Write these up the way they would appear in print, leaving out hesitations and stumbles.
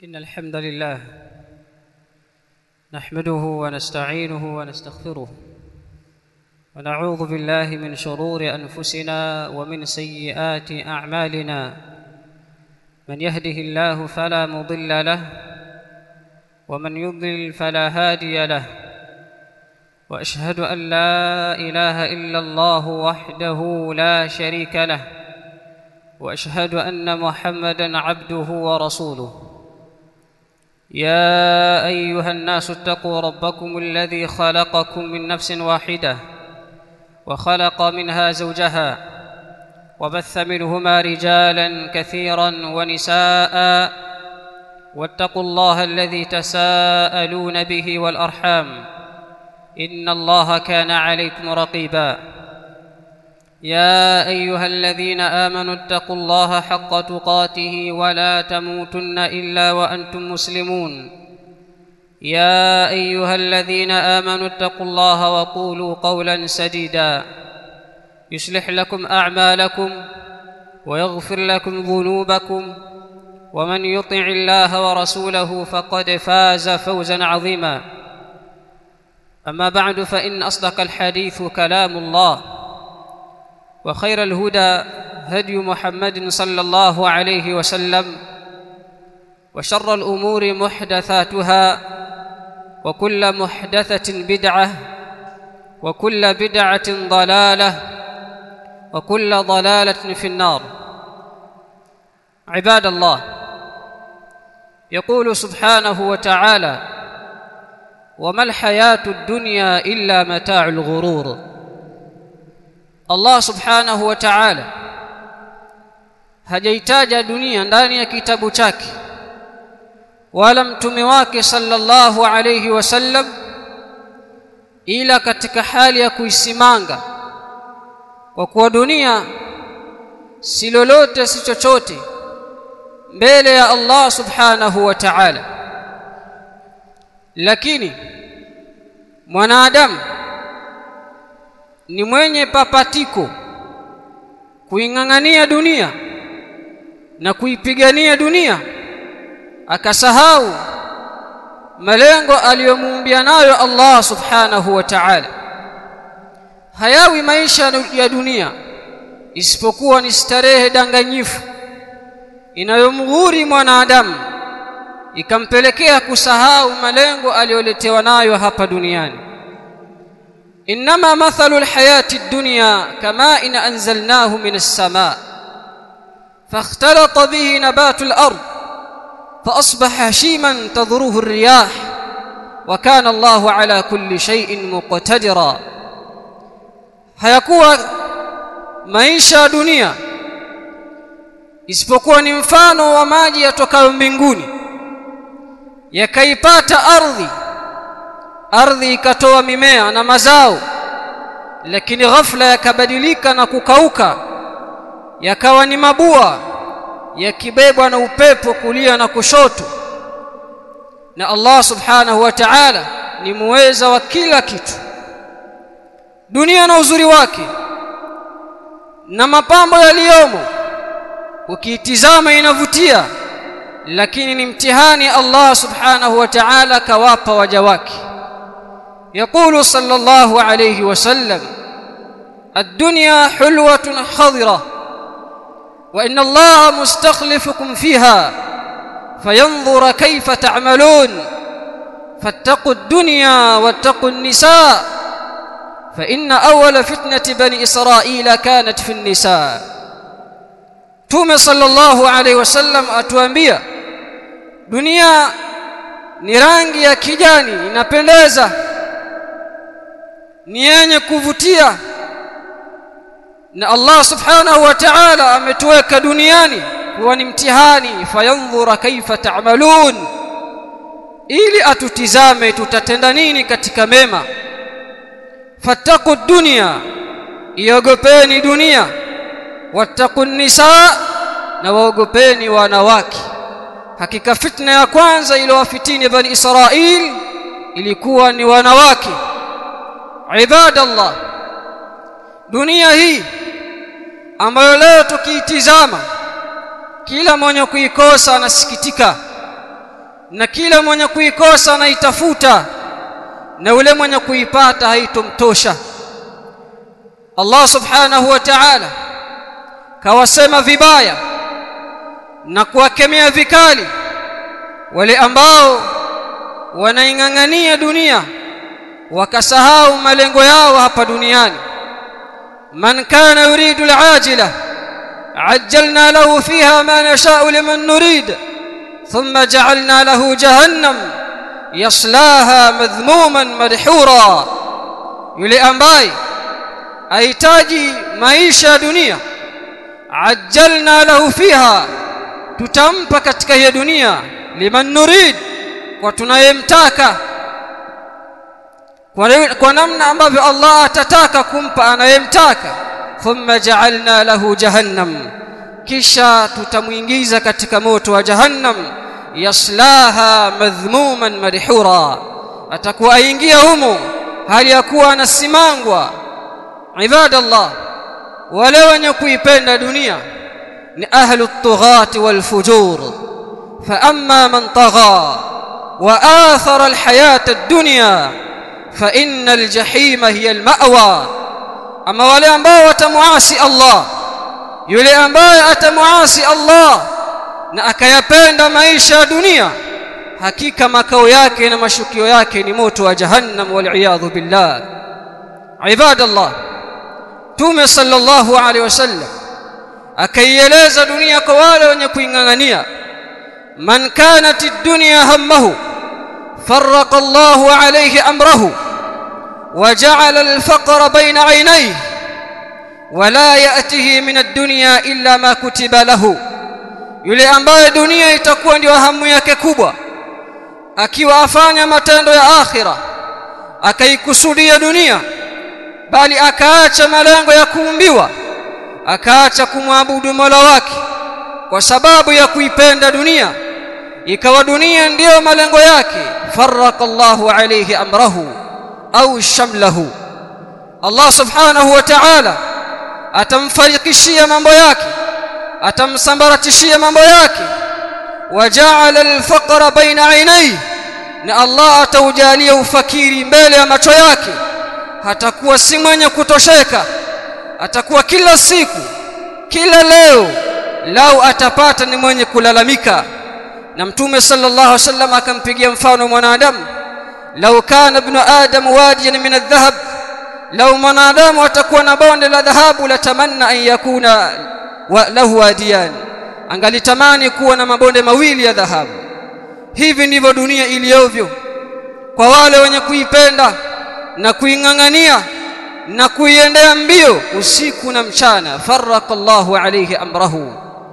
إن الحمد لله نحمده ونستعينه ونستغفره ونعوذ بالله من شرور أنفسنا ومن سيئات أعمالنا من يهده الله فلا مضل له ومن يضلل فلا هادي له وأشهد أن لا إله إلا الله وحده لا شريك له وأشهد أن محمدًا عبده ورسوله يا أيها الناس اتقوا ربكم الذي خلقكم من نفس واحدة وخلق منها زوجها وبث منهما رجالا كثيرا ونساء واتقوا الله الذي تساءلون به والأرحام إن الله كان عليكم رقيبا يا أيها الذين آمنوا اتقوا الله حق تقاته ولا تموتن إلا وأنتم مسلمون يا أيها الذين آمنوا اتقوا الله وقولوا قولا سديدا يصلح لكم أعمالكم ويغفر لكم ذنوبكم ومن يطع الله ورسوله فقد فاز فوزا عظيما أما بعد فإن أصدق الحديث كلام الله وخير الهدى هدي محمد صلى الله عليه وسلم وشر الأمور محدثاتها وكل محدثة بدعة وكل بدعة ضلالة وكل ضلالة في النار. عباد الله، يقول سبحانه وتعالى: وما الحياة الدنيا إلا متاع الغرور. Allah subhanahu wa ta'ala hajaitaja dunia ndani ya kitabu chake wala mtume wake sallallahu alayhi wasallam ila katika hali ya kuisimanga, kwa kuwa dunia si lolote si chochote mbele ya Allah subhanahu wa ta'ala. Lakini mwanadamu ni mwenye papatiko kuingangania dunia na kuipigania dunia, akasahau malengo aliyomuumbia nayo Allah subhanahu wa ta'ala. Hayawi maisha ya dunia isipokuwa ni starehe danganyifu inayomghuri mwanadamu ikampelekea kusahau malengo aliyoletewa nayo hapa duniani. إنما مثل الحياة الدنيا كماء أنزلناه من السماء فاختلط به نبات الأرض فأصبح هشيما تذروه الرياح وكان الله على كل شيء مقتدرا. hayakuwa maisha ya dunia isipokuwa ni mfano wa maji yatokayo mbinguni yakaipata ardhi ikatoa mimea na mazao, lakini ghafla yakabadilika na kukauka, yakawa ni mabua yakibebwa na upepo kulia na kushoto. Na Allah subhanahu wa ta'ala ni muweza wa kila kitu. Dunia na uzuri wake na mapambo yaliyomo ukiitizama inavutia, lakini ni mtihani Allah subhanahu wa ta'ala kawapa waja wake. يقول صلى الله عليه وسلم: الدنيا حلوة خضرة وإن الله مستخلفكم فيها فينظر كيف تعملون فاتقوا الدنيا واتقوا النساء فإن أول فتنة بني إسرائيل كانت في النساء. تومي صلى الله عليه وسلم atuambia dunia ni rangi ya kijani, inapendeza, ni yenye kuvutia, na Allah subhanahu wa ta'ala ametuweka duniani kuwa ni mtihani, fayanzura kaifa ta'malun, ili atutizame tutatenda nini katika mema. Fattaqu dunya, iogopeni dunia, wattaqu nisa, na waogopeni wanawake. Hakika fitna ya kwanza iliyowafitini bani Israil ilikuwa ni wanawake. Ibadallah, dunia hii ambayo leo tukiitizama kila mwenye kuikosa anasikitika, na kila mwenye kuikosa anaitafuta, na yule mwenye kuipata haitomtosha. Allah subhanahu wa ta'ala kawasema vibaya na kuwakemea vikali wale ambao wanaingangania dunia wakasahau malengo yao hapa duniani. Man kana yuridu al-ajila ajjalna lahu fiha ma nasha'u liman nurid thumma ja'alna lahu jahannam yaslaha madhmuman madhura. Yule ambaye ahitaji maisha ya dunia, ajjalna lahu fiha, tutampa katika hiyo dunia, liman nurid, kwa tunayemtaka, kwa namna ambavyo Allah atataka kumpa anayemtaka. Thumma ja'alna lahu jahannam, kisha tutamuingiza katika moto wa jahannam, yaslaha madhmuman madhura, atakuwa aingia humo hali ya kuwa anasimangwa. Ibadallah, wale wenye kuipenda dunia ni ahlu at-tughati wal fujur. Fa amma man tagha wa athara al-hayata ad-dunya fa inna al-jahima hiya al-ma'wa. Ama wale ambao watamuasi Allah, yule ambaye atamuasi Allah na akayapenda maisha ya dunia, hakika makao yake na mashukio yake ni moto wa jahannam, wal iyadhu billah. Ibadallah, Mtume sallallahu alaihi wasallam akaieleza dunia kwa wale wenye kuingangania, man kanat ad-dunya hammahu farraqa Allahu alayhi amrahu وجعل الفقر بين عينيه ولا يأتيه من الدنيا إلا ما كتب له. Yule ambaye dunia itakuwa ndio hamu yake kubwa, akiwa afanya matendo ya akhira, akaikusudia dunia, bali akaacha malengo ya kuumbiwa, akaacha kumwabudu Mola wake kwa sababu ya kuipenda dunia, ikawa dunia ndiyo malengo yake, farraqa Allahu alayhi amrahu au shamlahu, Allah subhanahu wa ta'ala atamfarikishia mambo yake, atamsambaratishia mambo yake. Waja'ala al-faqra baina 'ainayhi, na Allah ataujalia ufakiri mbele ya macho yake, hatakuwa si mwenye kutosheka, atakuwa kila siku, kila leo lau atapata ni mwenye kulalamika. Na Mtume sallallahu alaihi wasallam akampigia mfano mwanadamu, lau kana ibn adam wadiyan min adh-dhahab, lau mwanadamu atakuwa na bonde la dhahabu, la tamanna an yakuna lahu wadiyan, angalitamani kuwa na mabonde mawili ya dhahabu. Hivi ndivyo dunia iliyovyo kwa wale wenye kuipenda na kuingangania na kuiendea mbio usiku na mchana. Farraqa Allahu alayhi amrahu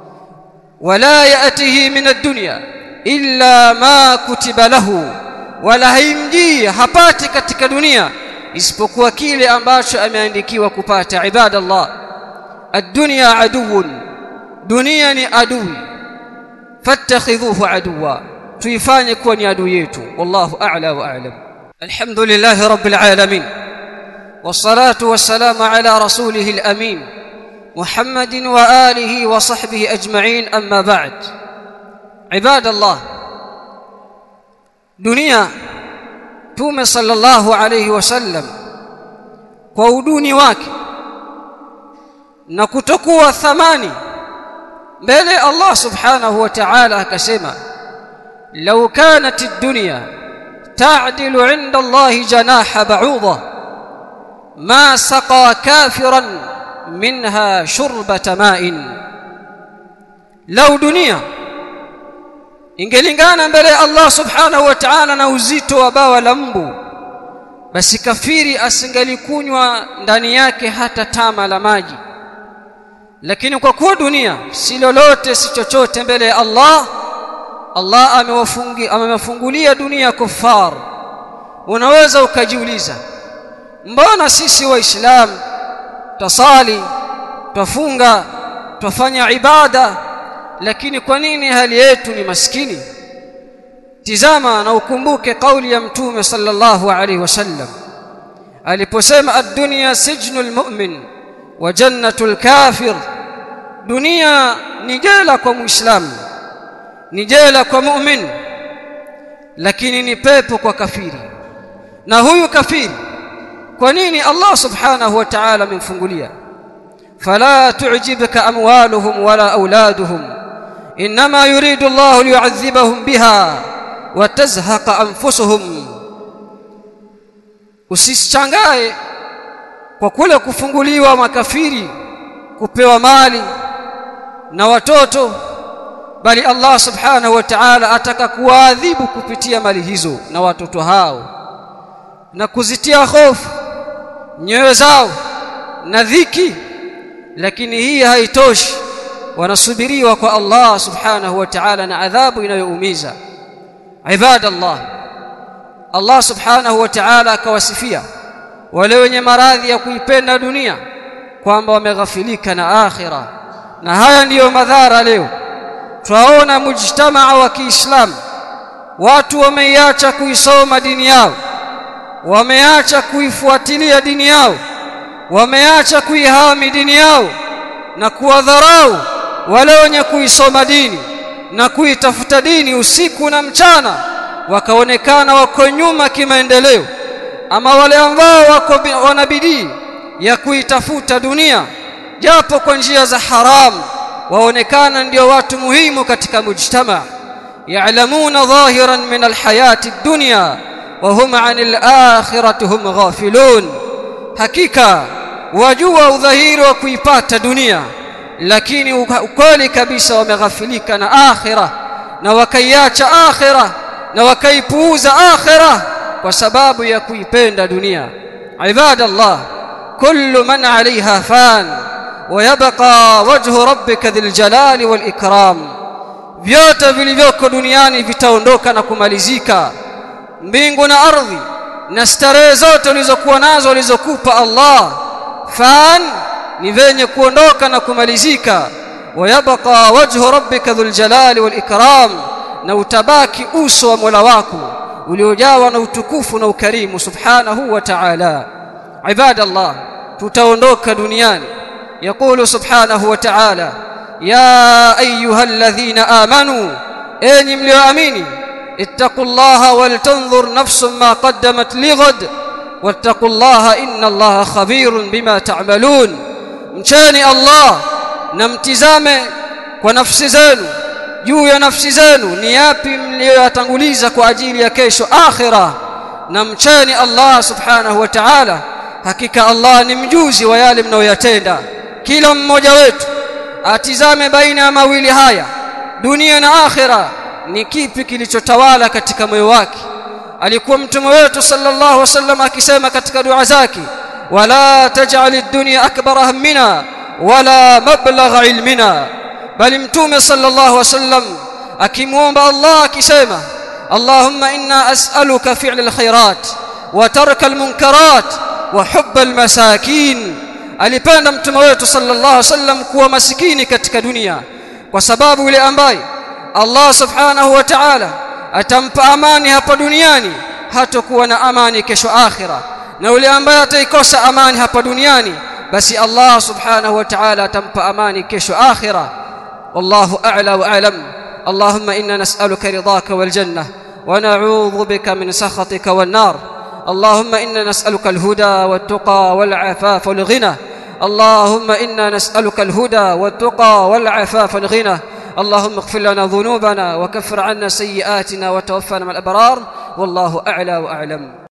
wala ya'tihi min ad-dunya illa ma kutiba lahu, wala haimjii, hapati katika dunia isipokuwa kile ambacho ameandikiwa kupata. Ibadallah, ad-dunya aduwwun, dunia ni adui, fattakhidhuhu aduwa, tuifanye kuwa ni adui yetu. Wallahu a'la wa a'lam. Alhamdulillahi rabbil alamin, wassalatu wassalamu ala rasulihil amin Muhammadin wa alihi wa sahbihi ajma'in, amma ba'd. Ibadallah, dunia, Mtume sallallahu alayhi wasallam kwa uduni wake na kutokuwa thamani mbele Allah subhanahu wa ta'ala akasema, law kanat ad-dunya ta'dilu 'inda Allah janaha ba'udha ma saqa kafiran minha shurbata ma'in. Law dunia ingelingana mbele Allah subhanahu wa ta'ala na uzito wa bawa la mbu, basi kafiri asingalikunywa ndani yake hata tama la maji. Lakini kwa kuwa dunia si lolote si chochote mbele ya Allah, Allah amewafungulia dunia kufar. Unaweza ukajiuliza, mbona sisi waislamu tasali, twafunga, twafanya ibada, lakini kwa nini hali yetu ni maskini? Tizama na ukumbuke kauli ya Mtume sallallahu alaihi wasallam aliposema, ad-dunya sijnul mu'min wa jannatul kafir. Dunia ni jela kwa muislamu, ni jela kwa mu'min, lakini ni pepo kwa kafiri. Na huyu kafiri kwa nini Allah subhanahu wa ta'ala amemfungulia? Fala tu'jibka amwaluhum wala auladuhum inma yuridu Allah liyu'adhibahum biha wa tazhaqa anfusuhum. Usishangae kwa kule kufunguliwa makafiri kupewa mali na watoto, bali Allah subhanahu wa ta'ala ataka kuadhibu kupitia mali hizo na watoto hao, na kuzitia hofu nyoyo zao na dhiki. Lakini hii haitoshi, wanasubiriwa kwa Allah subhanahu wa ta'ala na adhabu inayoumiza. Ibadallah, Allah subhanahu wa ta'ala akawasifia wale wenye maradhi ya kuipenda dunia kwamba wameghafilika na akhira. Na haya ndiyo madhara leo. Twaona mujtamaa wa Kiislamu, watu wameiacha kuisoma dini yao, wameacha kuifuatilia dini yao, wameacha kuihami dini yao, na kuwadharau wale wenye kuisoma dini na kuitafuta dini usiku na mchana, wakaonekana wako nyuma kimaendeleo. Ama wale ambao wana bidii ya kuitafuta dunia japo kwa njia za haramu, waonekana ndio watu muhimu katika mujtama. Ya'lamuna dhahiran min alhayati ad-dunya wa hum 'anil akhirati hum ghafilun. Hakika wajua udhahiri wa kuipata dunia, lakini ukweli kabisa wameghafilika na akhira, na wakaiacha akhira na wakaipuuza akhira kwa sababu ya kuipenda dunia. Ibadallah, kullu man 'alayha fan wa yabqa wajhu rabbika dhil jalali wal ikram. Vyote vilivyoko duniani vitaondoka na kumalizika. Mbingu na ardhi na starehe zote ulizokuwa nazo ulizokupa Allah, fan ni venye kuondoka na kumalizika. Wa yabqa wajhu rabbika dhul jalali wal ikram, na utabaki uso wa Mola wako uliojawa na utukufu na ukarimu subhanahu wa ta'ala. Ibadallah, tutaondoka duniani. Yaqulu subhanahu wa ta'ala, ya ayyuhalladhina amanu, enyi mlioamini, ittaqullaha wal tanzur nafsun ma qaddamat lighad wattaqullaha innallaha khabirun bima ta'malun. Mcheni Allah na mtizame kwa nafsi zenu, juu ya nafsi zenu ni yapi mliyoyatanguliza kwa ajili ya kesho akhira. Na mcheni Allah subhanahu wa ta'ala, hakika Allah ni mjuzi wa yale mnayoyatenda. Kila mmoja wetu atizame baina ya mawili haya, dunia na akhira, ni kipi kilichotawala katika moyo wake. Alikuwa mtume wetu sallallahu alaihi wasallam akisema katika dua zake, wala taj'al ad-dunya akbar hammina wala mablagha ilmina. Bali mtume sallallahu alaihi wasallam akimuomba Allah akisema, Allahumma inna as'aluka fi'l al-khairat wa tarka al-munkarat wa hubb al-masakin. Alipenda mtume wetu sallallahu alaihi wasallam kuwa masikini katika dunia, kwa sababu yule ambaye Allah subhanahu wa ta'ala atampa amani hapa duniani hatakuwa na amani kesho akhira, na yule ambaye ataikosa amani hapa duniani basi Allah subhanahu wa ta'ala atampa amani kesho akhira. Wallahu a'la wa a'lam. Allahumma inna nas'aluka ridaka wal jannah wa na'udhu bika min sakhatika wan nar. اللهم إنا نسألك الهدى والتقى والعفاف والغنى. اللهم إنا نسألك الهدى والتقى والعفاف والغنى. اللهم اغفر لنا ذنوبنا وكفر عنا سيئاتنا وتوفنا مع الأبرار. والله أعلى وأعلم.